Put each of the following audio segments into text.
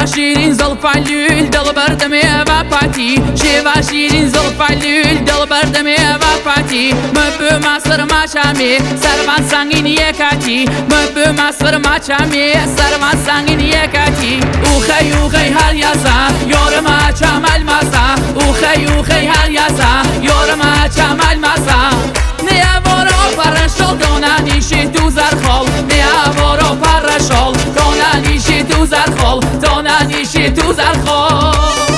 شیرین زلفای لول دل بردم و پاتی شیوا شیرین زلفای لول دل بردم و پاتی مبو مصر ماچمی سروان سنگین یکاتی مبو مصر ماچمی سروان سنگین یکاتی اوخی اوخی هر یازا یارم آچم الماسا اوخی اوخی هر یازا یارم آچم الماسا نیا وارو پرشال دانانیشی تو زرخال نیا وارو پرشال دانانیشی تو زرخال دانانیشی تو زرخال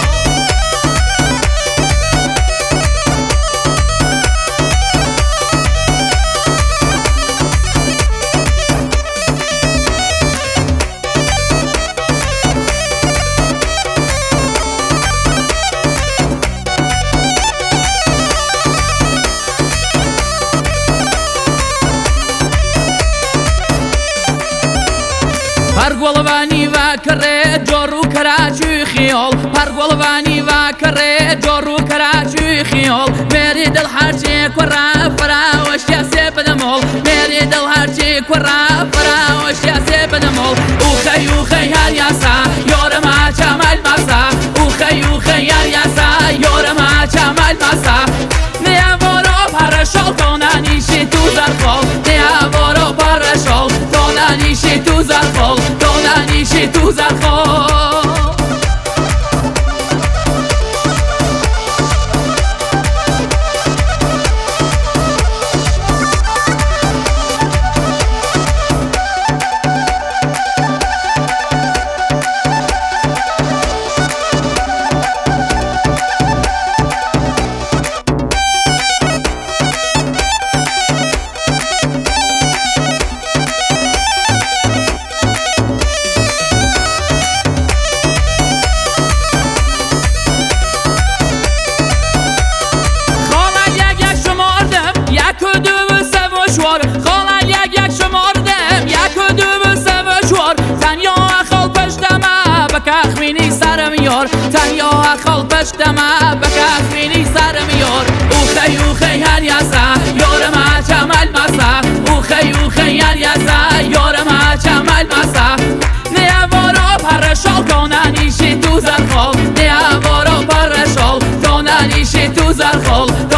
پرگولوانی و کره جارو کراچی خیال پرگولوانی و کره جارو کراچی خیال میری دل هرچی کرا فراوش یا بدمول میری دل هرچی کرا فراوش یا بدمول اوخی اوخی هر یاسا یارم آچم الماسا اوخی اوخی هر یاسا یارم آچم الماسا نیا وارو پرشال دانانیشی تو زرخال نیا وارو پرشال دانانیشی تو زرخال دانانیشی تو زرخال خالا یک شماردم یک و دو سه و چهار تنیا خال پشتمه بکخ مینی سرم یار تنیا خال پشتمه بکخ مینی سرم یار اوخی اوخی هر یاسا یارم آچم الماسا اوخی اوخی هر یاسا یارم آچم الماسا نیا وارو پرشال دانانیشی تو زرخال نیا وارو پرشال دانانیشی تو زرخال